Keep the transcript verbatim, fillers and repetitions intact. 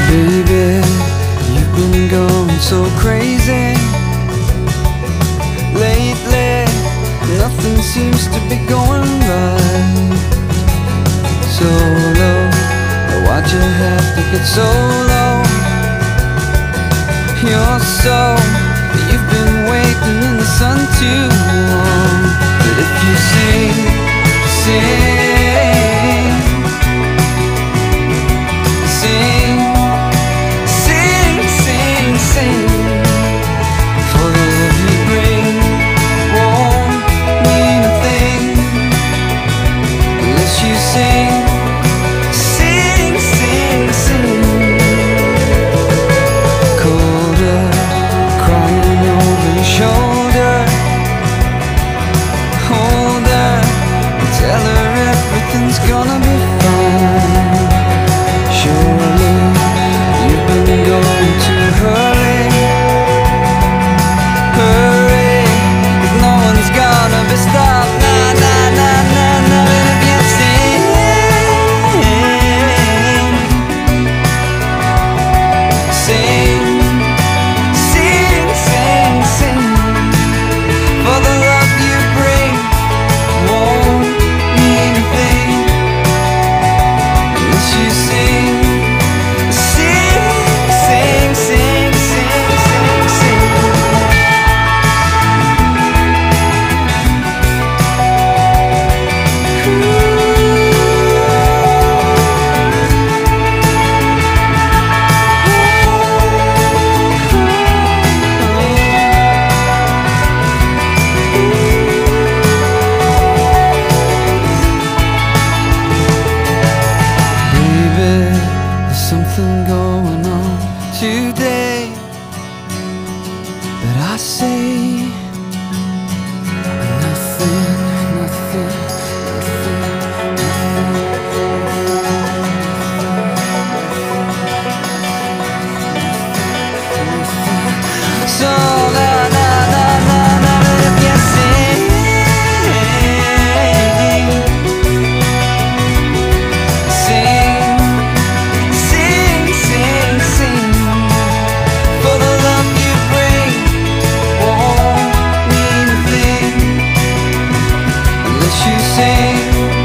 Baby, you've been going so crazy lately. Nothing seems to be going right. So low, why'd you have to get so low? You're so, you've been waiting in the sun too long. But if you sing, sing, sing, sing, sing, sing, for the love you bring won't mean a thing unless you sing, sing, sing, sing. Colder, crying over your shoulder, hold her, tell her everything's gonna be fine. Surely you've been going too early. Hurry, 'cause no one's gonna be stopped. Nah, nah, nah, nah, nah. And if you sing, sing, sing, sing, sing, for the love you bring won't mean a thing unless you sing, sing, sing, sing, sing, sing, sing. Baby, there's something going on today, but I say nothing, nothing, nothing. So na na na na na, but if you sing, sing, sing, sing, sing, for the love you bring won't mean a thing unless you sing.